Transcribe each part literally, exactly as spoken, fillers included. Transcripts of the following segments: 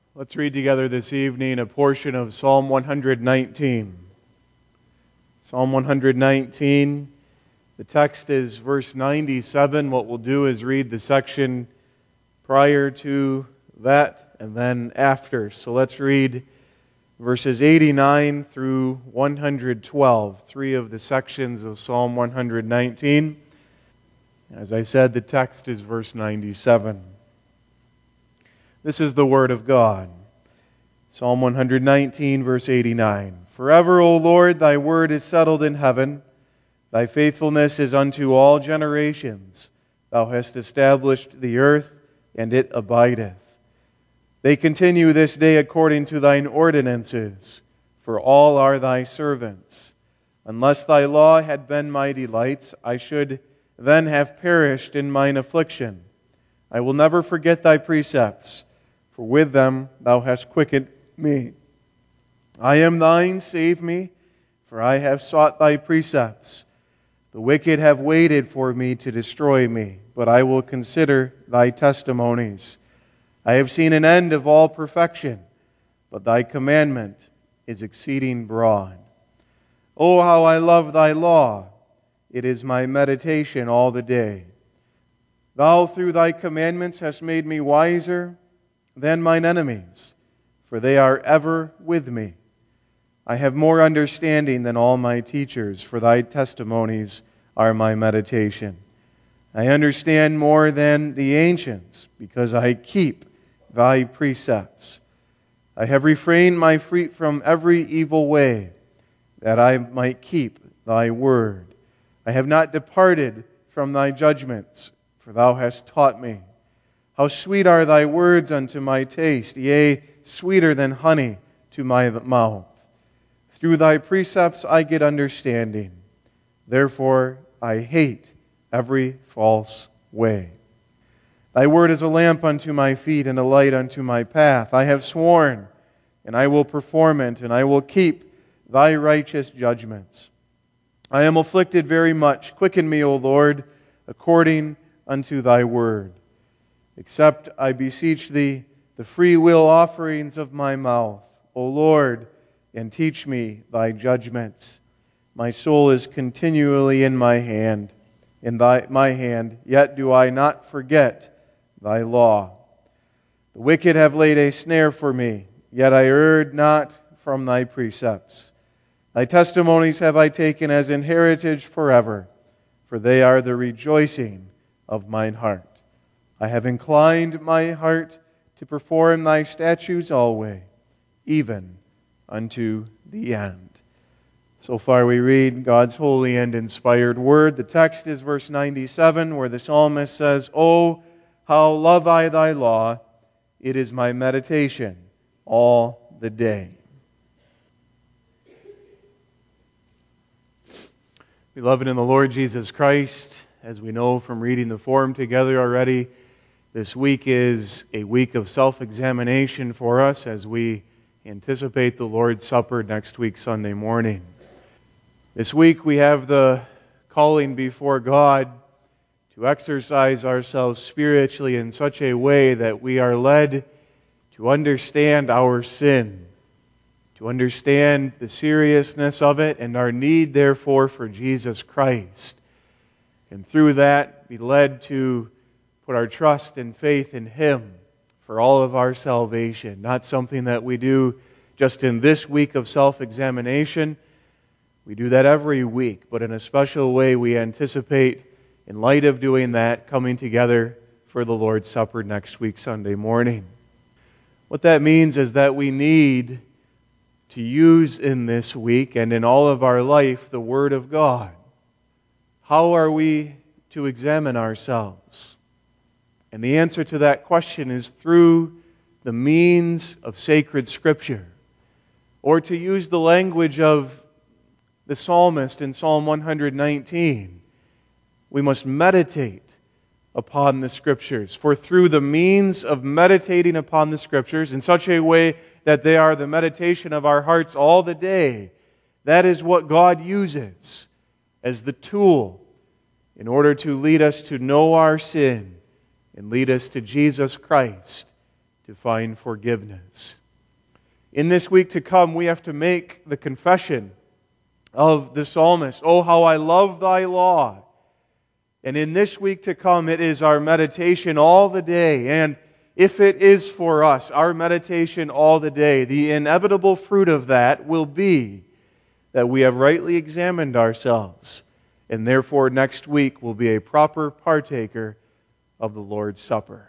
Let's read together this evening a portion of Psalm one nineteen. Psalm one nineteen, the text is verse ninety-seven. What we'll do is read the section prior to that and then after. So let's read verses eighty-nine through one twelve, three of the sections of Psalm one nineteen. As I said, the text is verse ninety-seven. This is the Word of God. Psalm one nineteen, verse eighty-nine. Forever, O Lord, thy word is settled in heaven. Thy faithfulness is unto all generations. Thou hast established the earth, and it abideth. They continue this day according to thine ordinances, for all are thy servants. Unless thy law had been my delights, I should then have perished in mine affliction. I will never forget thy precepts, for with them thou hast quickened me. I am thine, save me, for I have sought thy precepts. The wicked have waited for me to destroy me, but I will consider thy testimonies. I have seen an end of all perfection, but thy commandment is exceeding broad. Oh, how I love thy law! It is my meditation all the day. Thou through thy commandments hast made me wiser than mine enemies, for they are ever with me. I have more understanding than all my teachers, for thy testimonies are my meditation. I understand more than the ancients, because I keep thy precepts. I have refrained my feet from every evil way, that I might keep thy word. I have not departed from thy judgments, for thou hast taught me. How sweet are thy words unto my taste, yea, sweeter than honey to my mouth. Through thy precepts I get understanding. Therefore I hate every false way. Thy word is a lamp unto my feet and a light unto my path. I have sworn, and I will perform it, and I will keep thy righteous judgments. I am afflicted very much. Quicken me, O Lord, according unto thy word. Accept, I beseech thee, the free will offerings of my mouth, O Lord, and teach me thy judgments. My soul is continually in my hand, in thy my hand, yet do I not forget thy law. The wicked have laid a snare for me, yet I erred not from thy precepts. Thy testimonies have I taken as an heritage forever, for they are the rejoicing of mine heart. I have inclined my heart to perform thy statutes always, even unto the end. So far we read God's holy and inspired word. The text is verse ninety-seven, where the psalmist says, Oh, how love I thy law! It is my meditation all the day. Beloved in the Lord Jesus Christ, as we know from reading the form together already, this week is a week of self-examination for us as we anticipate the Lord's Supper next week, Sunday morning. This week we have the calling before God to exercise ourselves spiritually in such a way that we are led to understand our sin, to understand the seriousness of it and our need, therefore, for Jesus Christ. And through that, be led to put our trust and faith in Him for all of our salvation. Not something that we do just in this week of self-examination. We do that every week, but in a special way we anticipate, in light of doing that, coming together for the Lord's Supper next week, Sunday morning. What that means is that we need to use in this week and in all of our life the Word of God. How are we to examine ourselves? And the answer to that question is through the means of sacred Scripture. Or to use the language of the psalmist in Psalm one nineteen, we must meditate upon the Scriptures. For through the means of meditating upon the Scriptures in such a way that they are the meditation of our hearts all the day, that is what God uses as the tool in order to lead us to know our sin and lead us to Jesus Christ, to find forgiveness. In this week to come, we have to make the confession of the psalmist, "Oh, how I love thy law." And in this week to come, it is our meditation all the day. And if it is for us, our meditation all the day, the inevitable fruit of that will be that we have rightly examined ourselves, and therefore next week will be a proper partaker of the Lord's Supper.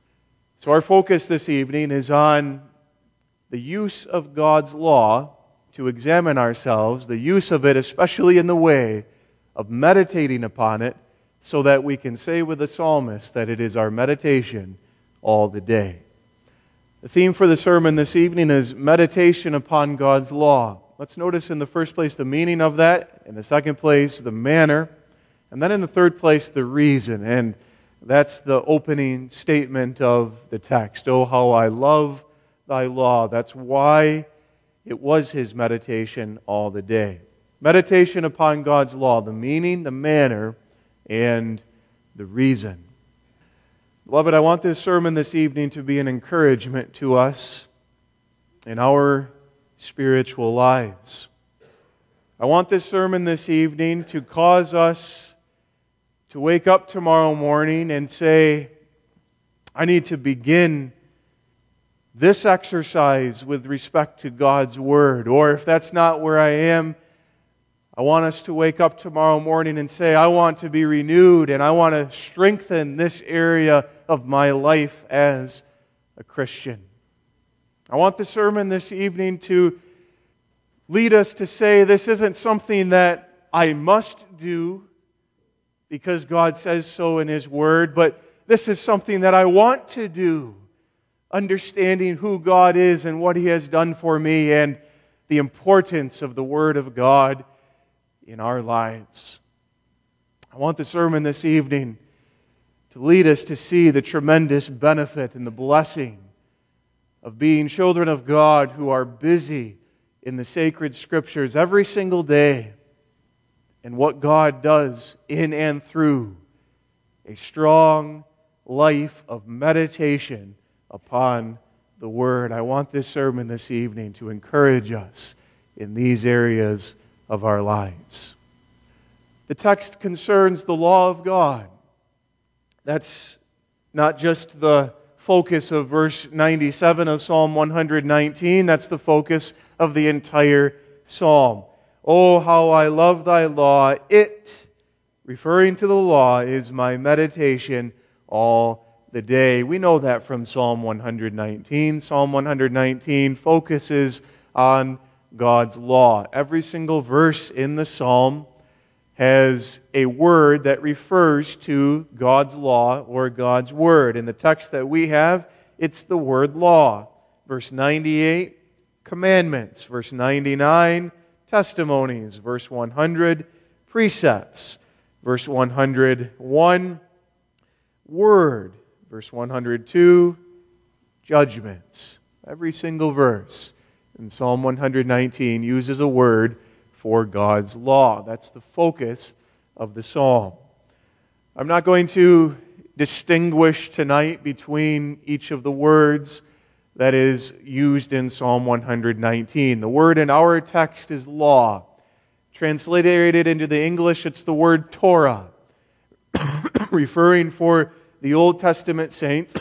So our focus this evening is on the use of God's law to examine ourselves, the use of it especially in the way of meditating upon it, so that we can say with the psalmist that it is our meditation all the day. The theme for the sermon this evening is meditation upon God's law. Let's notice in the first place the meaning of that, in the second place the manner, and then in the third place the reason. And that's the opening statement of the text. "Oh, how I love thy law." That's why it was his meditation all the day. Meditation upon God's law, the meaning, the manner, and the reason. Beloved, I want this sermon this evening to be an encouragement to us in our spiritual lives. I want this sermon this evening to cause us to wake up tomorrow morning and say, I need to begin this exercise with respect to God's Word. Or if that's not where I am, I want us to wake up tomorrow morning and say, I want to be renewed and I want to strengthen this area of my life as a Christian. I want the sermon this evening to lead us to say this isn't something that I must do because God says so in His Word, but this is something that I want to do, understanding who God is and what He has done for me and the importance of the Word of God in our lives. I want the sermon this evening to lead us to see the tremendous benefit and the blessing of being children of God who are busy in the sacred Scriptures every single day, and what God does in and through a strong life of meditation upon the Word. I want this sermon this evening to encourage us in these areas of our lives. The text concerns the law of God. That's not just the focus of verse ninety-seven of Psalm one nineteen. That's the focus of the entire psalm. Oh, how I love thy law. It, referring to the law, is my meditation all the day. We know that from Psalm one nineteen. Psalm one nineteen focuses on God's law. Every single verse in the psalm has a word that refers to God's law or God's word. In the text that we have, it's the word law. Verse ninety-eight, commandments. Verse ninety-nine, testimonies. Verse one hundred, precepts. Verse one hundred one, word. Verse one hundred two, judgments. Every single verse in Psalm one nineteen uses a word for God's law. That's the focus of the psalm. I'm not going to distinguish tonight between each of the words that is used in Psalm one nineteen. The word in our text is law. Translated into the English, it's the word Torah, referring for the Old Testament saints,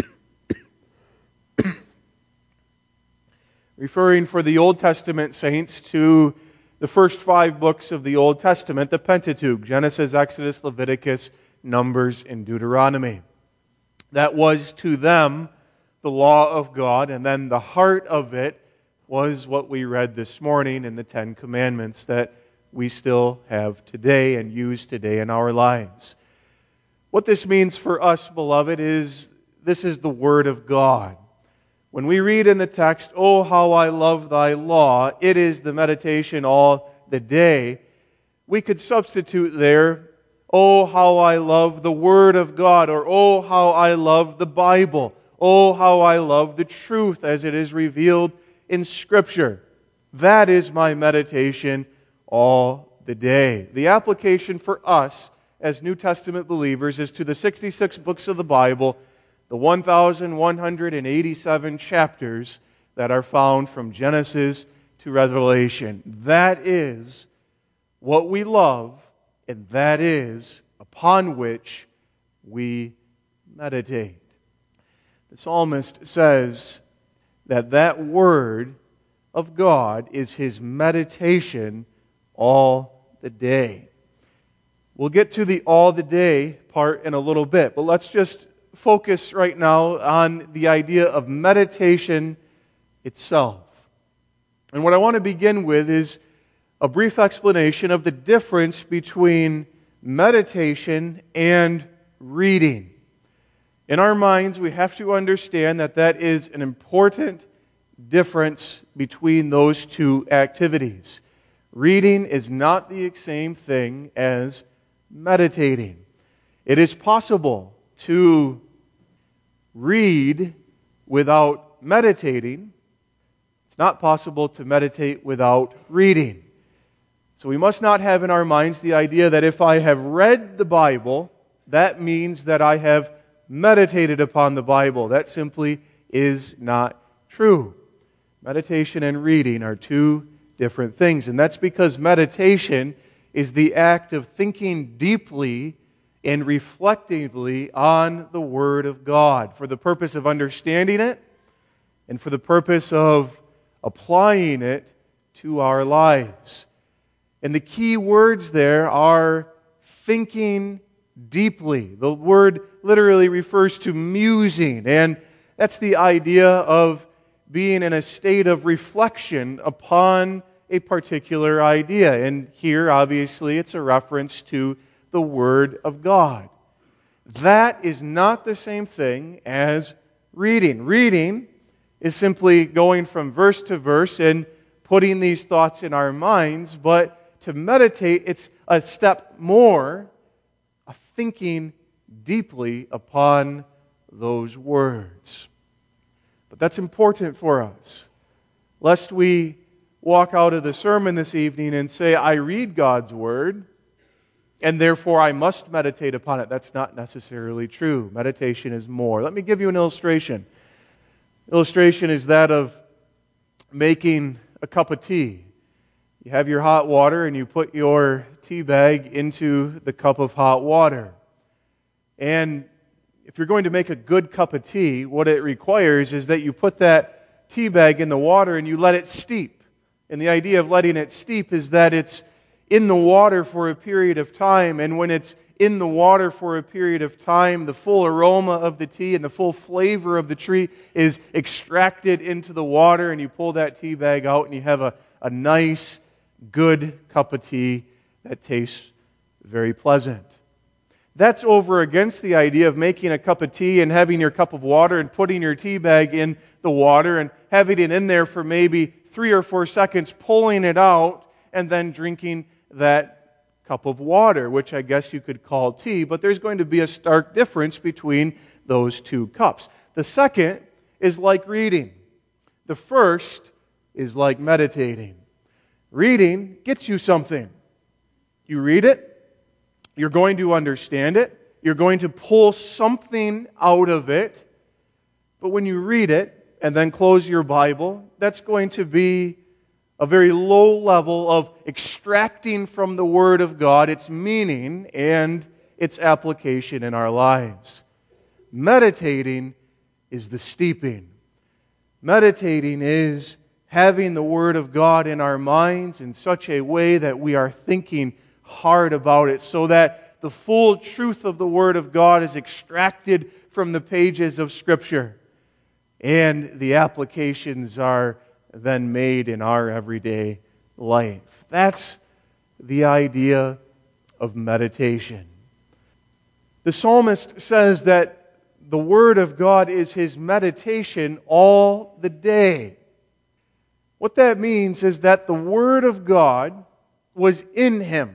referring for the Old Testament saints to the first five books of the Old Testament, the Pentateuch, Genesis, Exodus, Leviticus, Numbers, and Deuteronomy. That was to them the law of God, and then the heart of it was what we read this morning in the Ten Commandments that we still have today and use today in our lives. What this means for us, beloved, is this is the Word of God. When we read in the text, oh, how I love thy law, it is the meditation all the day. We could substitute there, oh, how I love the Word of God, or oh, how I love the Bible, oh, how I love the truth as it is revealed in Scripture. That is my meditation all the day. The application for us as New Testament believers is to the sixty-six books of the Bible, the one thousand one hundred eighty-seven chapters that are found from Genesis to Revelation. That is what we love, and that is upon which we meditate. The psalmist says that that word of God is his meditation all the day. We'll get to the all the day part in a little bit, but let's just focus right now on the idea of meditation itself. And what I want to begin with is a brief explanation of the difference between meditation and reading. In our minds, we have to understand that that is an important difference between those two activities. Reading is not the same thing as meditating. It is possible to read without meditating. It's not possible to meditate without reading. So we must not have in our minds the idea that if I have read the Bible, that means that I have meditated upon the Bible. That simply is not true. Meditation and reading are two different things. And that's because meditation is the act of thinking deeply and reflectively on the Word of God for the purpose of understanding it and for the purpose of applying it to our lives. And the key words there are thinking deeply. The word literally refers to musing, and that's the idea of being in a state of reflection upon a particular idea. And here, obviously, it's a reference to the Word of God. That is not the same thing as reading. Reading is simply going from verse to verse and putting these thoughts in our minds, but to meditate, it's a step more of thinking deeply upon those words. But that's important for us, lest we walk out of the sermon this evening and say, I read God's Word, and therefore I must meditate upon it. That's not necessarily true. Meditation is more. Let me give you an illustration. Illustration is that of making a cup of tea. You have your hot water and you put your tea bag into the cup of hot water. And if you're going to make a good cup of tea, what it requires is that you put that tea bag in the water and you let it steep. And the idea of letting it steep is that it's in the water for a period of time, and when it's in the water for a period of time, the full aroma of the tea and the full flavor of the tree is extracted into the water, and you pull that tea bag out and you have a, a nice, good cup of tea that tastes very pleasant. That's over against the idea of making a cup of tea and having your cup of water and putting your tea bag in the water and having it in there for maybe three or four seconds, pulling it out, and then drinking that cup of water, which I guess you could call tea, but there's going to be a stark difference between those two cups. The second is like reading. The first is like meditating. Reading gets you something. You read it, you're going to understand it, you're going to pull something out of it, but when you read it and then close your Bible, that's going to be a very low level of extracting from the Word of God its meaning and its application in our lives. Meditating is the steeping. Meditating is having the Word of God in our minds in such a way that we are thinking hard about it, so that the full truth of the Word of God is extracted from the pages of Scripture, and the applications are then made in our everyday life. That's the idea of meditation. The psalmist says that the Word of God is his meditation all the day. What that means is that the Word of God was in him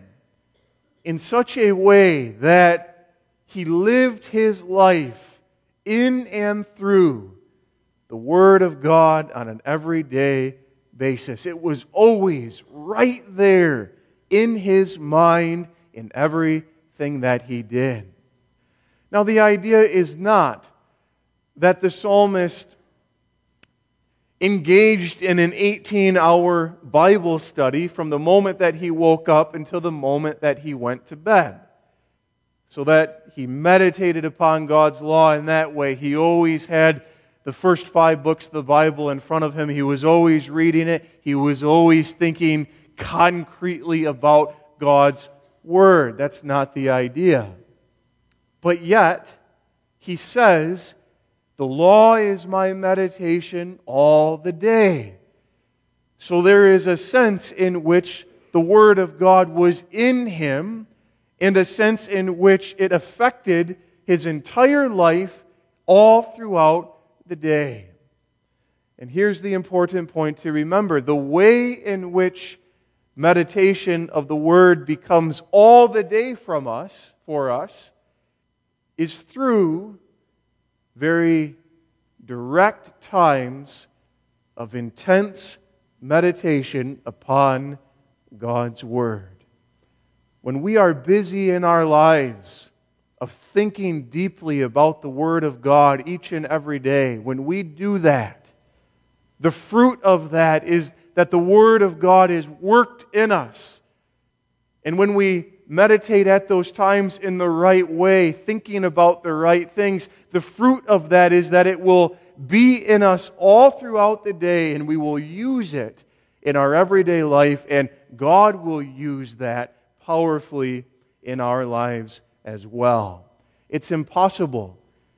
in such a way that he lived his life in and through the Word of God on an everyday basis. It was always right there in his mind in everything that he did. Now, the idea is not that the psalmist engaged in an eighteen-hour Bible study from the moment that he woke up until the moment that he went to bed. So that he meditated upon God's law in that way. He always had the first five books of the Bible in front of him. He was always reading it. He was always thinking concretely about God's Word. That's not the idea. But yet, he says, the law is my meditation all the day. So there is a sense in which the Word of God was in him, and a sense in which it affected his entire life all throughout the day. And here's the important point to remember. The way in which meditation of the Word becomes all the day from us, for us, is through very direct times of intense meditation upon God's Word. When we are busy in our lives of thinking deeply about the Word of God each and every day, when we do that, the fruit of that is that the Word of God is worked in us. And when we meditate at those times in the right way, thinking about the right things, the fruit of that is that it will be in us all throughout the day, and we will use it in our everyday life, and God will use that powerfully in our lives as well. It's impossible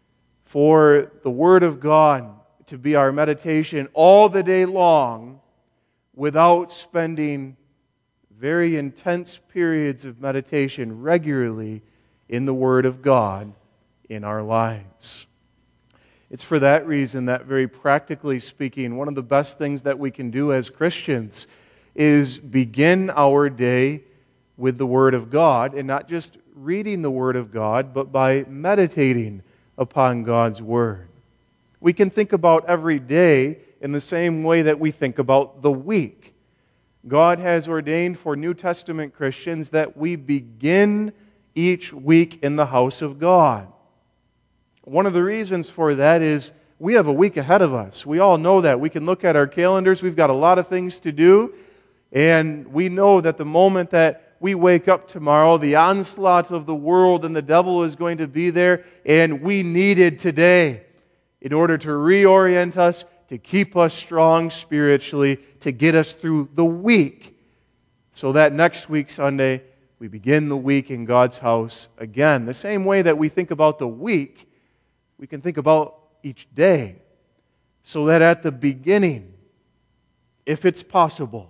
for the Word of God to be our meditation all the day long without spending very intense periods of meditation regularly in the Word of God in our lives. It's for that reason that, very practically speaking, one of the best things that we can do as Christians is begin our day with the Word of God, and not just reading the Word of God, but by meditating upon God's Word. We can think about every day in the same way that we think about the week. God has ordained for New Testament Christians that we begin each week in the house of God. One of the reasons for that is we have a week ahead of us. We all know that. We can look at our calendars. We've got a lot of things to do. And we know that the moment that we wake up tomorrow, the onslaught of the world and the devil is going to be there. And we needed today in order to reorient us, to keep us strong spiritually, to get us through the week. So that next week, Sunday, we begin the week in God's house again. The same way that we think about the week, we can think about each day. So that at the beginning, if it's possible,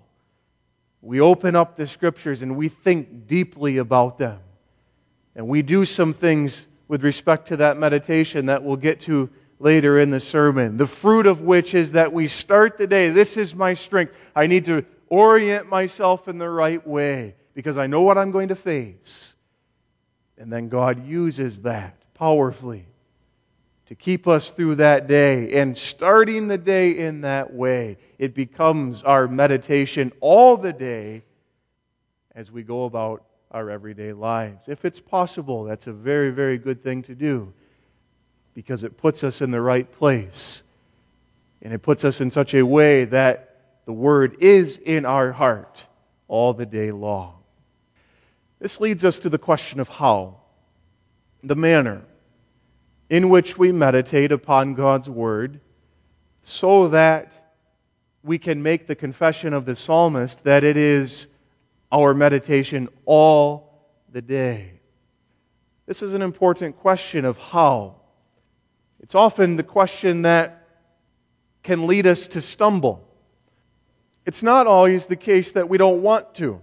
we open up the Scriptures and we think deeply about them. And we do some things with respect to that meditation that we'll get to later in the sermon. The fruit of which is that we start the day, this is my strength. I need to orient myself in the right way because I know what I'm going to face. And then God uses that powerfully to keep us through that day. And starting the day in that way, it becomes our meditation all the day as we go about our everyday lives. If it's possible, that's a very, very good thing to do, because it puts us in the right place. And it puts us in such a way that the Word is in our heart all the day long. This leads us to the question of how, the manner in which we meditate upon God's Word, so that we can make the confession of the psalmist that it is our meditation all the day. This is an important question of how. It's often the question that can lead us to stumble. It's not always the case that we don't want to.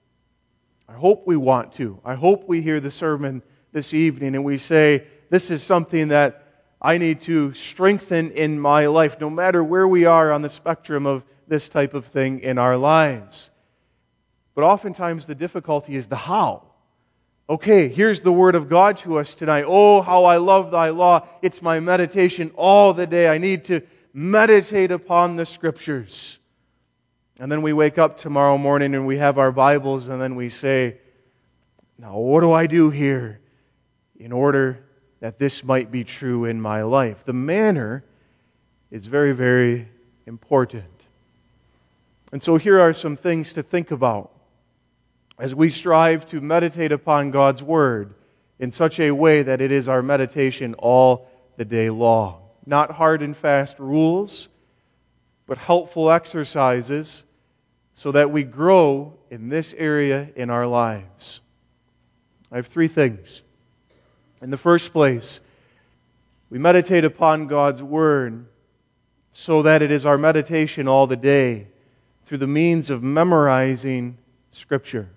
I hope we want to. I hope we hear the sermon this evening and we say, this is something that I need to strengthen in my life, no matter where we are on the spectrum of this type of thing in our lives. But oftentimes the difficulty is the how. Okay, here's the Word of God to us tonight. Oh, how I love Thy law. It's my meditation all the day. I need to meditate upon the Scriptures. And then we wake up tomorrow morning and we have our Bibles and then we say, now what do I do here in order that this might be true in my life. The manner is very, very important. And so here are some things to think about as we strive to meditate upon God's Word in such a way that it is our meditation all the day long. Not hard and fast rules, but helpful exercises so that we grow in this area in our lives. I have three things. In the first place, we meditate upon God's Word so that it is our meditation all the day through the means of memorizing Scripture.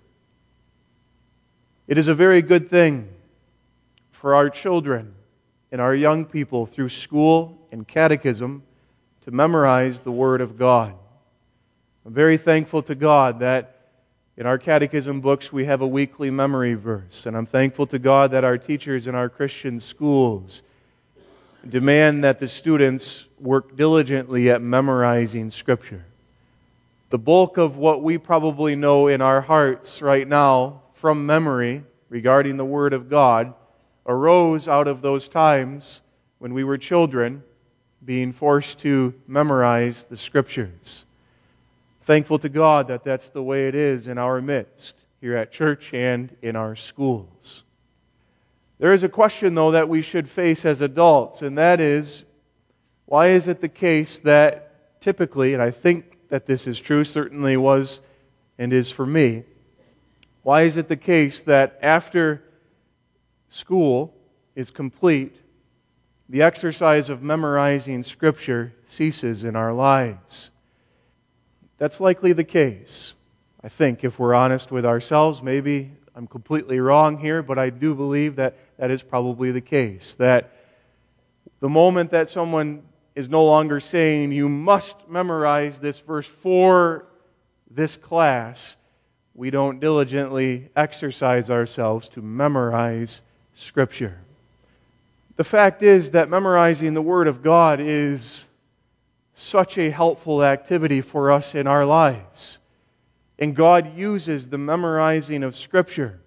It is a very good thing for our children and our young people through school and catechism to memorize the Word of God. I'm very thankful to God that in our catechism books we have a weekly memory verse, and I'm thankful to God that our teachers in our Christian schools demand that the students work diligently at memorizing Scripture. The bulk of what we probably know in our hearts right now from memory regarding the Word of God arose out of those times when we were children being forced to memorize the Scriptures. Thankful to God that that's the way it is in our midst, here at church and in our schools. There is a question, though, that we should face as adults, and that is, why is it the case that typically, and I think that this is true, certainly was and is for me, why is it the case that after school is complete, the exercise of memorizing Scripture ceases in our lives? That's likely the case. I think if we're honest with ourselves, maybe I'm completely wrong here, but I do believe that that is probably the case. That the moment that someone is no longer saying, you must memorize this verse for this class, we don't diligently exercise ourselves to memorize Scripture. The fact is that memorizing the Word of God is such a helpful activity for us in our lives. And God uses the memorizing of Scripture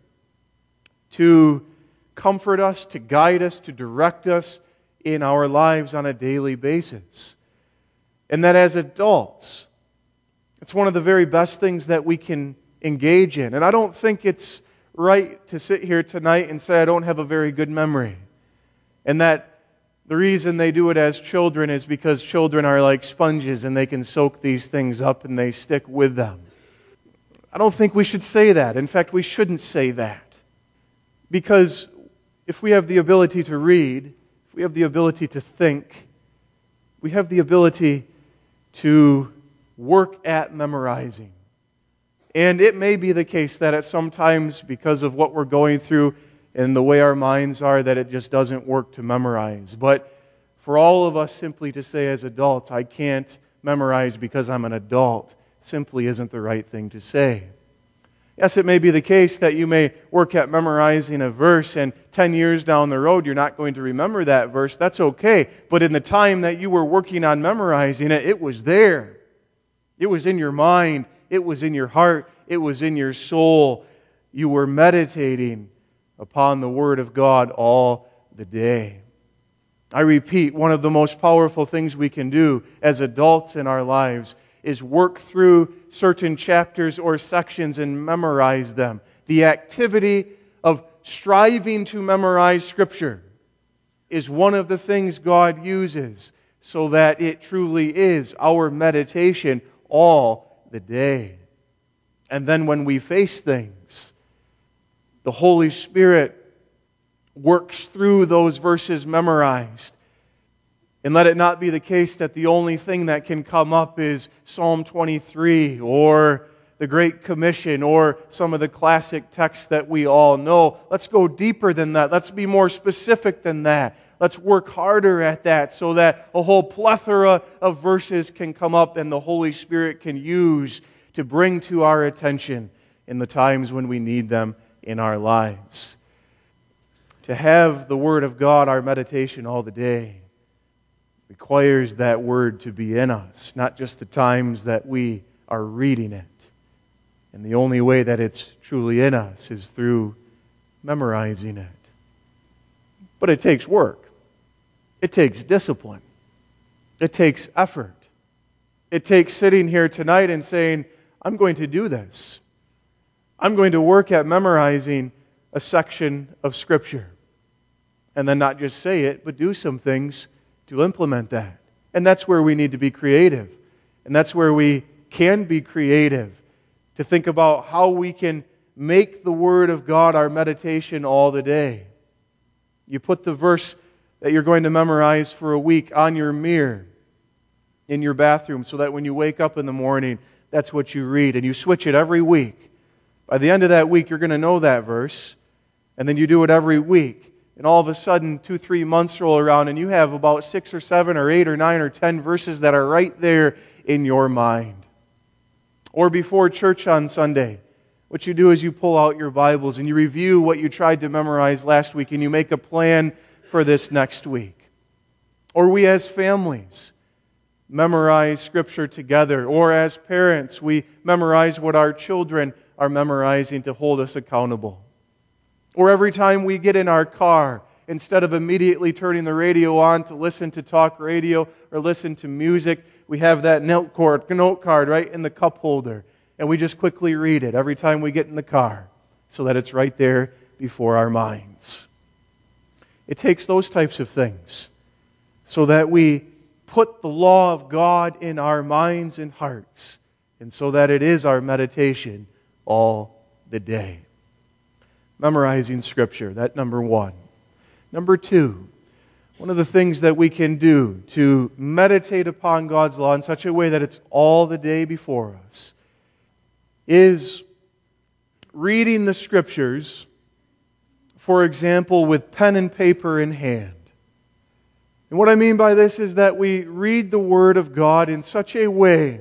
to comfort us, to guide us, to direct us in our lives on a daily basis. And that as adults, it's one of the very best things that we can engage in. And I don't think it's right to sit here tonight and say I don't have a very good memory. And that the reason they do it as children is because children are like sponges and they can soak these things up and they stick with them. I don't think we should say that. In fact, we shouldn't say that. Because if we have the ability to read, if we have the ability to think, we have the ability to work at memorizing. And it may be the case that at some times, because of what we're going through and the way our minds are, that it just doesn't work to memorize. But for all of us simply to say as adults, I can't memorize because I'm an adult, simply isn't the right thing to say. Yes, it may be the case that you may work at memorizing a verse and ten years down the road you're not going to remember that verse. That's okay. But in the time that you were working on memorizing it, it was there. It was in your mind. It was in your heart. It was in your soul. You were meditating upon the Word of God all the day. I repeat, one of the most powerful things we can do as adults in our lives is work through certain chapters or sections and memorize them. The activity of striving to memorize Scripture is one of the things God uses so that it truly is our meditation all the day. And then when we face things, the Holy Spirit works through those verses memorized. And let it not be the case that the only thing that can come up is Psalm twenty-three or the Great Commission or some of the classic texts that we all know. Let's go deeper than that. Let's be more specific than that. Let's work harder at that so that a whole plethora of verses can come up and the Holy Spirit can use to bring to our attention in the times when we need them in our lives. To have the Word of God our meditation all the day requires that Word to be in us, not just the times that we are reading it. And the only way that it's truly in us is through memorizing it. But it takes work. It takes discipline. It takes effort. It takes sitting here tonight and saying, I'm going to do this. I'm going to work at memorizing a section of Scripture. And then not just say it, but do some things to implement that. And that's where we need to be creative. And that's where we can be creative, to think about how we can make the Word of God our meditation all the day. You put the verse that you're going to memorize for a week on your mirror in your bathroom so that when you wake up in the morning, that's what you read. And you switch it every week. By the end of that week, you're going to know that verse. And then you do it every week. And all of a sudden, two, three months roll around and you have about six or seven or eight or nine or ten verses that are right there in your mind. Or before church on Sunday, what you do is you pull out your Bibles and you review what you tried to memorize last week and you make a plan for this next week. Or we as families memorize Scripture together. Or as parents, we memorize what our children are memorizing to hold us accountable. Or every time we get in our car, instead of immediately turning the radio on to listen to talk radio or listen to music, we have that note card, note card right in the cup holder. And we just quickly read it every time we get in the car so that it's right there before our minds. It takes those types of things so that we put the law of God in our minds and hearts, and so that it is our meditation all the day. Memorizing Scripture, that number one. Number two, one of the things that we can do to meditate upon God's law in such a way that it's all the day before us is reading the Scriptures, for example, with pen and paper in hand. And what I mean by this is that we read the Word of God in such a way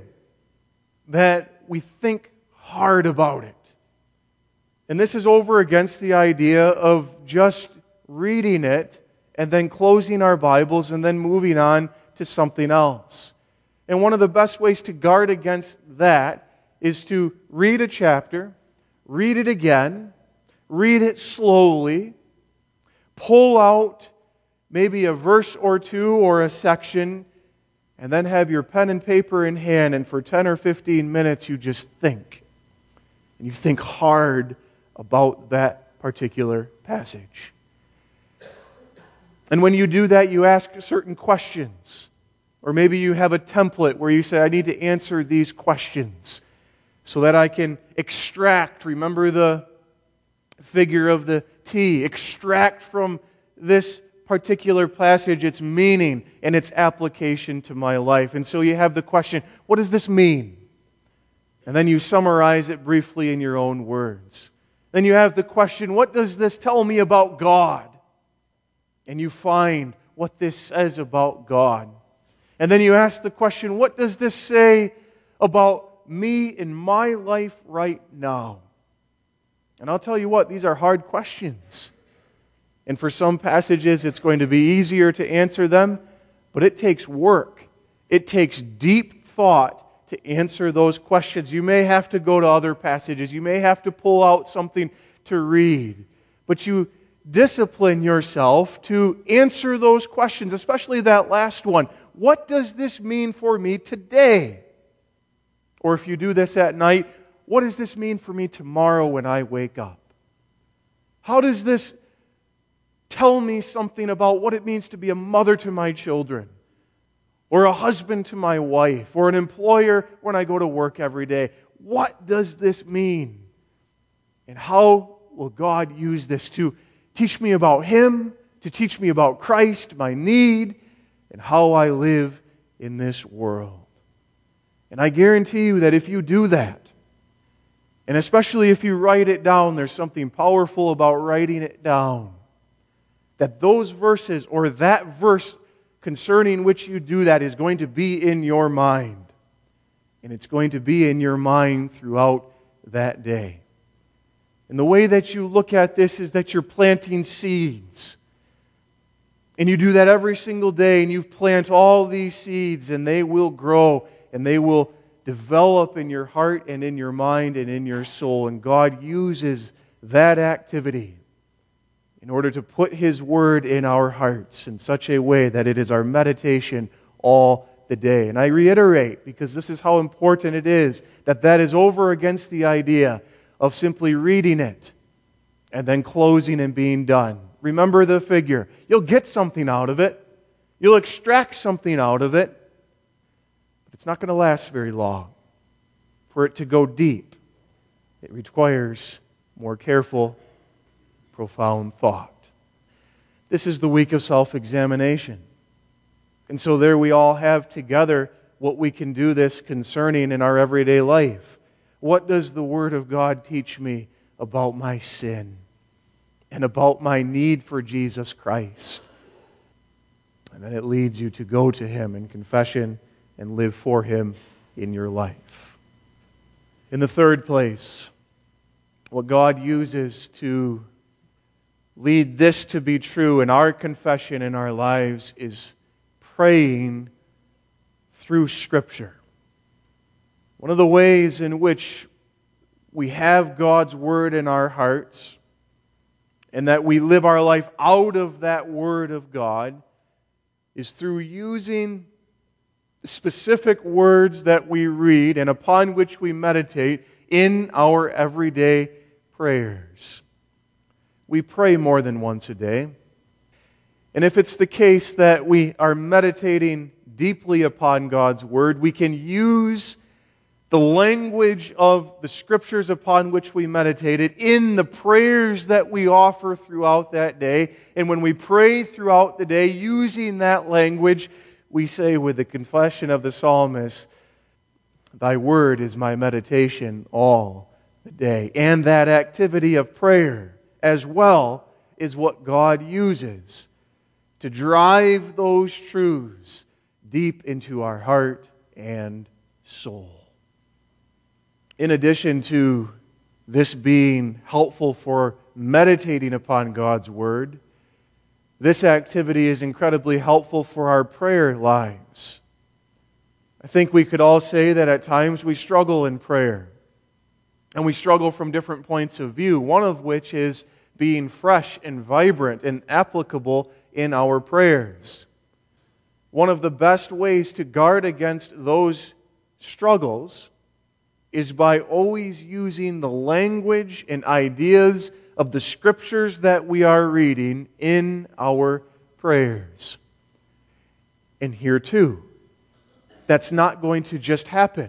that we think hard about it. And this is over against the idea of just reading it and then closing our Bibles and then moving on to something else. And one of the best ways to guard against that is to read a chapter, read it again, read it slowly, pull out maybe a verse or two or a section, and then have your pen and paper in hand, and for ten or fifteen minutes you just think. And you think hard about that particular passage. And when you do that, you ask certain questions. Or maybe you have a template where you say, I need to answer these questions so that I can extract, remember the figure of the T, extract from this particular passage its meaning and its application to my life. And so you have the question, what does this mean? And then you summarize it briefly in your own words. Then you have the question, what does this tell me about God? And you find what this says about God. And then you ask the question, what does this say about me in my life right now? And I'll tell you what, these are hard questions. And for some passages, it's going to be easier to answer them, but it takes work. It takes deep thought to answer those questions. You may have to go to other passages. You may have to pull out something to read. But you discipline yourself to answer those questions, especially that last one. What does this mean for me today? Or if you do this at night, what does this mean for me tomorrow when I wake up? How does this tell me something about what it means to be a mother to my children? Or a husband to my wife? Or an employer when I go to work every day? What does this mean? And how will God use this to teach me about Him, to teach me about Christ, my need, and how I live in this world? And I guarantee you that if you do that, and especially if you write it down, there's something powerful about writing it down. That those verses, or that verse concerning which you do that, is going to be in your mind. And it's going to be in your mind throughout that day. And the way that you look at this is that you're planting seeds. And you do that every single day, and you plant all these seeds, and they will grow, and they will develop in your heart and in your mind and in your soul. And God uses that activity in order to put His Word in our hearts in such a way that it is our meditation all the day. And I reiterate, because this is how important it is, that that is over against the idea of simply reading it and then closing and being done. Remember the figure. You'll get something out of it. You'll extract something out of it. But it's not going to last very long. For it to go deep, it requires more careful, profound thought. This is the week of self-examination. And so there we all have together what we can do this concerning in our everyday life. What does the Word of God teach me about my sin and about my need for Jesus Christ? And then it leads you to go to Him in confession and live for Him in your life. In the third place, what God uses to lead this to be true in our confession in our lives is praying through Scripture. One of the ways in which we have God's Word in our hearts and that we live our life out of that Word of God is through using specific words that we read and upon which we meditate in our everyday prayers. We pray more than once a day. And if it's the case that we are meditating deeply upon God's Word, we can use the language of the Scriptures upon which we meditated in the prayers that we offer throughout that day. And when we pray throughout the day using that language, we say with the confession of the psalmist, Thy Word is my meditation all the day. And that activity of prayer as well is what God uses to drive those truths deep into our heart and soul. In addition to this being helpful for meditating upon God's Word, this activity is incredibly helpful for our prayer lives. I think we could all say that at times we struggle in prayer. And we struggle from different points of view, one of which is being fresh and vibrant and applicable in our prayers. One of the best ways to guard against those struggles is by always using the language and ideas of the Scriptures that we are reading in our prayers. And here too, that's not going to just happen.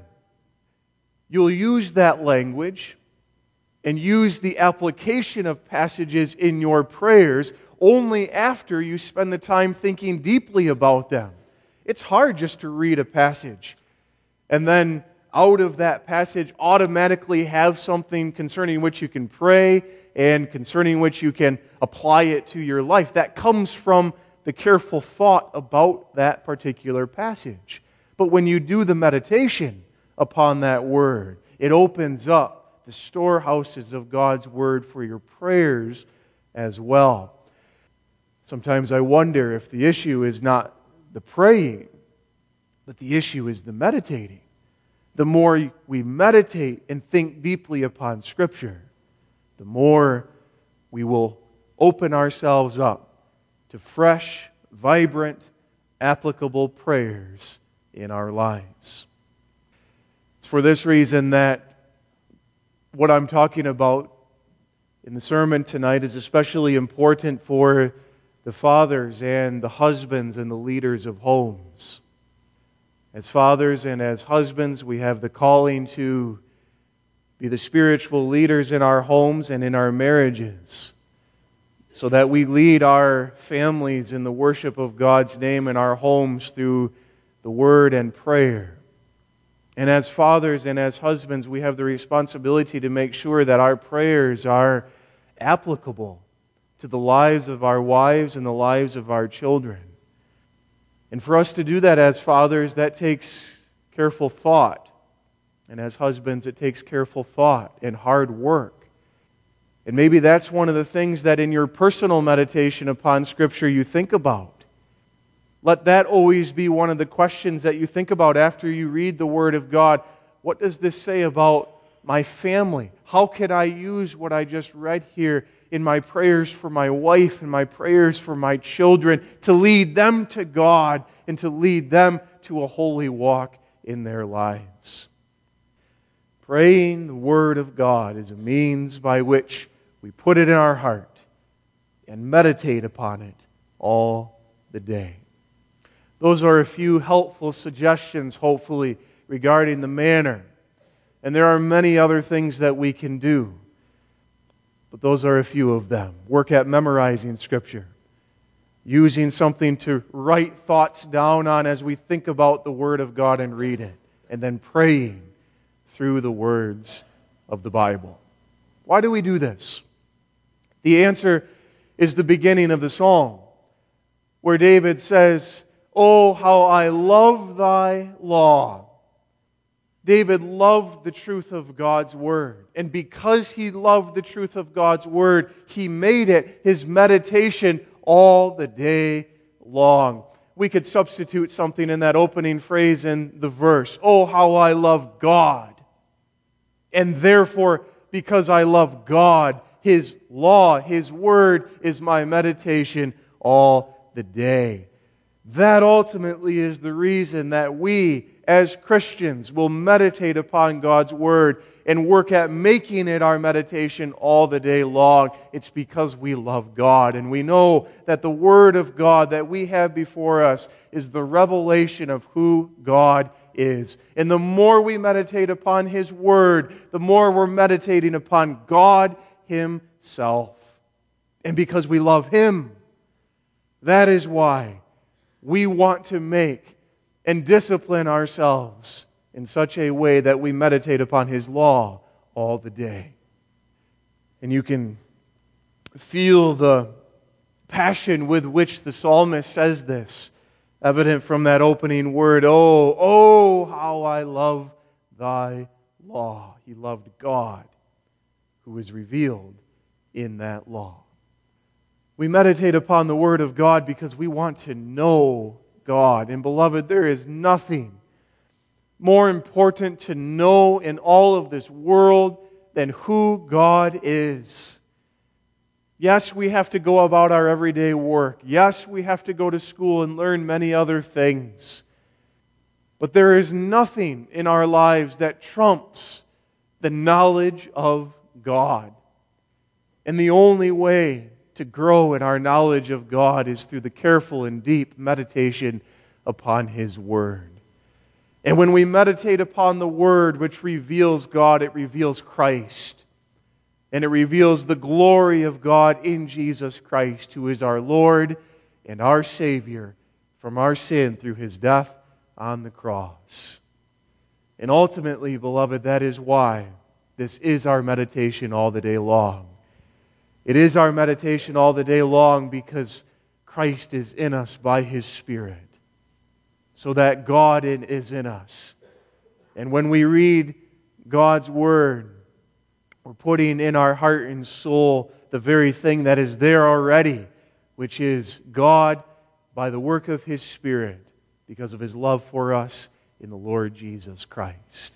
You'll use that language and use the application of passages in your prayers only after you spend the time thinking deeply about them. It's hard just to read a passage and then out of that passage automatically have something concerning which you can pray and concerning which you can apply it to your life. That comes from the careful thought about that particular passage. But when you do the meditation upon that Word, it opens up the storehouses of God's Word for your prayers as well. Sometimes I wonder if the issue is not the praying, but the issue is the meditating. The more we meditate and think deeply upon Scripture, the more we will open ourselves up to fresh, vibrant, applicable prayers in our lives. It's for this reason that what I'm talking about in the sermon tonight is especially important for the fathers and the husbands and the leaders of homes. As fathers and as husbands, we have the calling to be the spiritual leaders in our homes and in our marriages, so that we lead our families in the worship of God's name in our homes through the Word and prayer. And as fathers and as husbands, we have the responsibility to make sure that our prayers are applicable to the lives of our wives and the lives of our children. And for us to do that as fathers, that takes careful thought. And as husbands, it takes careful thought and hard work. And maybe that's one of the things that in your personal meditation upon Scripture you think about. Let that always be one of the questions that you think about after you read the Word of God. What does this say about my family? How can I use what I just read here in my prayers for my wife and my prayers for my children, to lead them to God and to lead them to a holy walk in their lives. Praying the Word of God is a means by which we put it in our heart and meditate upon it all the day. Those are a few helpful suggestions, hopefully, regarding the manner. And there are many other things that we can do. But those are a few of them. Work at memorizing Scripture. Using something to write thoughts down on as we think about the Word of God and read it. And then praying through the words of the Bible. Why do we do this? The answer is the beginning of the psalm, where David says, "Oh, how I love thy law." David loved the truth of God's Word. And because he loved the truth of God's Word, he made it his meditation all the day long. We could substitute something in that opening phrase in the verse. "Oh, how I love God. And therefore, because I love God, His law, His Word is my meditation all the day." That ultimately is the reason that we, as Christians, will meditate upon God's Word and work at making it our meditation all the day long. It's because we love God, and we know that the Word of God that we have before us is the revelation of who God is. And the more we meditate upon His Word, the more we're meditating upon God Himself. And because we love Him, that is why we want to make and discipline ourselves in such a way that we meditate upon His law all the day. And you can feel the passion with which the psalmist says this, evident from that opening word, "Oh, oh, how I love thy law." He loved God, who is revealed in that law. We meditate upon the Word of God because we want to know God. And beloved, there is nothing more important to know in all of this world than who God is. Yes, we have to go about our everyday work. Yes, we have to go to school and learn many other things. But there is nothing in our lives that trumps the knowledge of God. And the only way to grow in our knowledge of God is through the careful and deep meditation upon His Word. And when we meditate upon the Word which reveals God, it reveals Christ. And it reveals the glory of God in Jesus Christ, who is our Lord and our Savior from our sin through His death on the cross. And ultimately, beloved, that is why this is our meditation all the day long. It is our meditation all the day long because Christ is in us by His Spirit, so that God is in us. And when we read God's Word, we're putting in our heart and soul the very thing that is there already, which is God by the work of His Spirit, because of His love for us in the Lord Jesus Christ.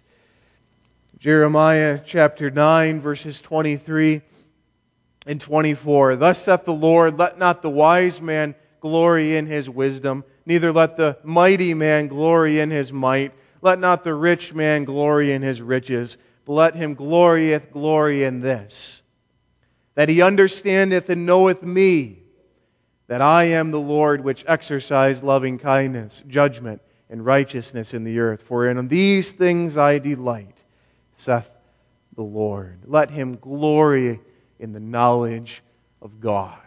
Jeremiah chapter nine, verses twenty-three and twenty-four. "Thus saith the Lord, let not the wise man glory in his wisdom, neither let the mighty man glory in his might. Let not the rich man glory in his riches, but let him glorieth glory in this, that he understandeth and knoweth me, that I am the Lord which exercise loving kindness, judgment, and righteousness in the earth. For in these things I delight, saith the Lord." Let him glory in the knowledge of God.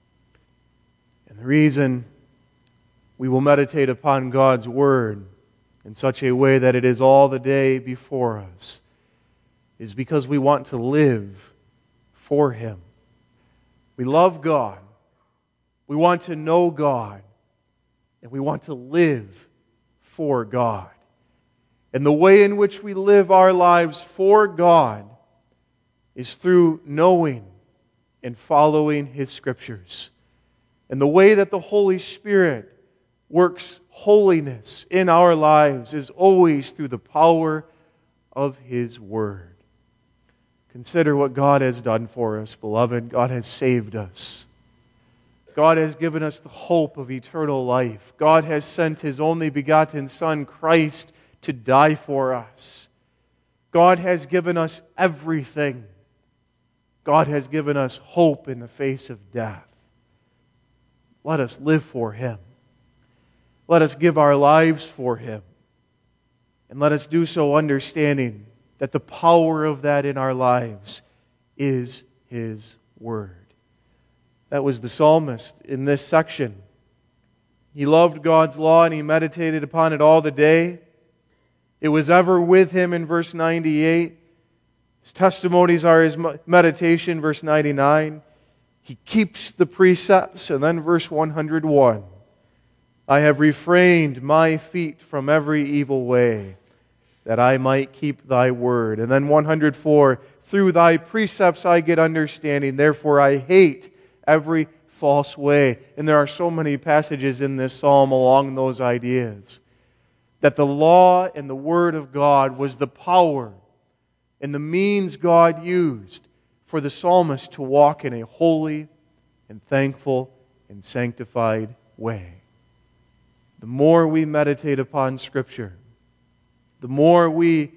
And the reason we will meditate upon God's Word in such a way that it is all the day before us is because we want to live for Him. We love God. We want to know God. And we want to live for God. And the way in which we live our lives for God is through knowing and following His Scriptures. And the way that the Holy Spirit works holiness in our lives is always through the power of His Word. Consider what God has done for us, beloved. God has saved us. God has given us the hope of eternal life. God has sent His only begotten Son, Christ, to die for us. God has given us everything. God has given us hope in the face of death. Let us live for Him. Let us give our lives for Him. And let us do so understanding that the power of that in our lives is His Word. That was the psalmist in this section. He loved God's law and he meditated upon it all the day. It was ever with him in verse ninety-eight. His testimonies are his meditation, verse ninety-nine. He keeps the precepts, and then verse one hundred one. I have refrained my feet from every evil way, that I might keep thy word. And then one hundred four, through thy precepts I get understanding, therefore I hate every false way. And there are so many passages in this psalm along those ideas. That the law and the Word of God was the power and the means God used for the psalmist to walk in a holy and thankful and sanctified way. The more we meditate upon Scripture, the more we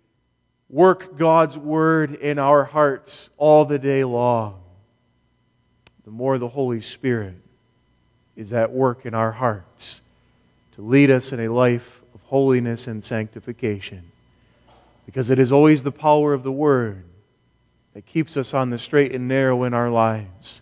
work God's Word in our hearts all the day long, the more the Holy Spirit is at work in our hearts to lead us in a life of holiness and sanctification. Because it is always the power of the Word that keeps us on the straight and narrow in our lives.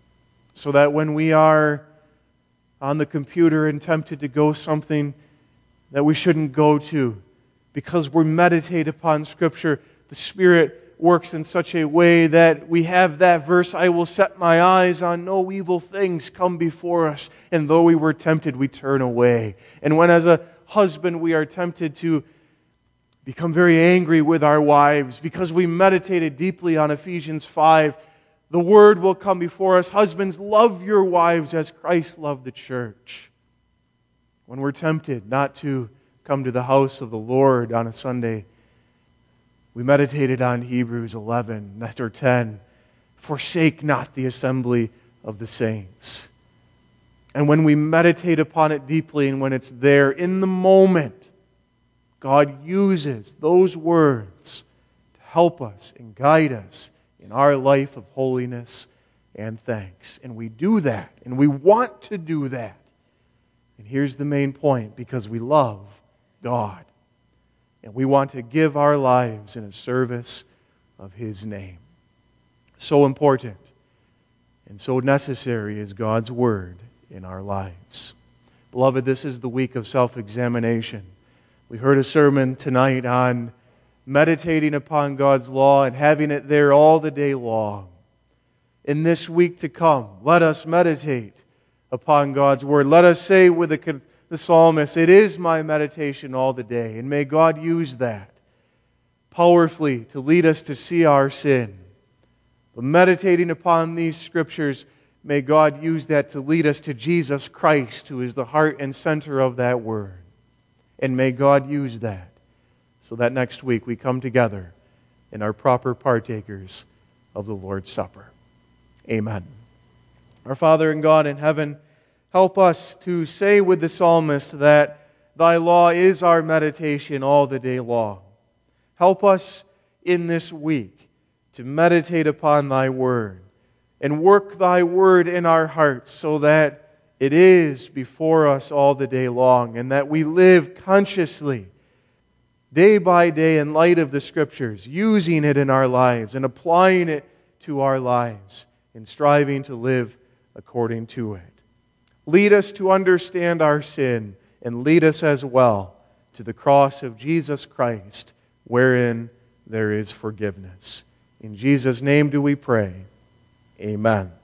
So that when we are on the computer and tempted to go something that we shouldn't go to, because we meditate upon Scripture, the Spirit works in such a way that we have that verse, I will set my eyes on no evil things come before us. And though we were tempted, we turn away. And when as a husband we are tempted to become very angry with our wives because we meditated deeply on Ephesians five, the Word will come before us. Husbands, love your wives as Christ loved the church. When we're tempted not to come to the house of the Lord on a Sunday, we meditated on Hebrews eleven or ten. Forsake not the assembly of the saints. And when we meditate upon it deeply and when it's there in the moment, God uses those words to help us and guide us in our life of holiness and thanks. And we do that, and we want to do that. And here's the main point, because we love God. And we want to give our lives in a service of His name. So important and so necessary is God's Word in our lives. Beloved, this is the week of self-examination. We heard a sermon tonight on meditating upon God's law and having it there all the day long. In this week to come, let us meditate upon God's Word. Let us say with the The psalmist, it is my meditation all the day. And may God use that powerfully to lead us to see our sin. But meditating upon these Scriptures, may God use that to lead us to Jesus Christ, who is the heart and center of that Word. And may God use that so that next week we come together and are proper partakers of the Lord's Supper. Amen. Our Father and God in heaven, help us to say with the psalmist that Thy law is our meditation all the day long. Help us in this week to meditate upon Thy Word and work Thy Word in our hearts so that it is before us all the day long and that we live consciously day by day in light of the Scriptures, using it in our lives and applying it to our lives and striving to live according to it. Lead us to understand our sin, and lead us as well to the cross of Jesus Christ, wherein there is forgiveness. In Jesus' name do we pray. Amen.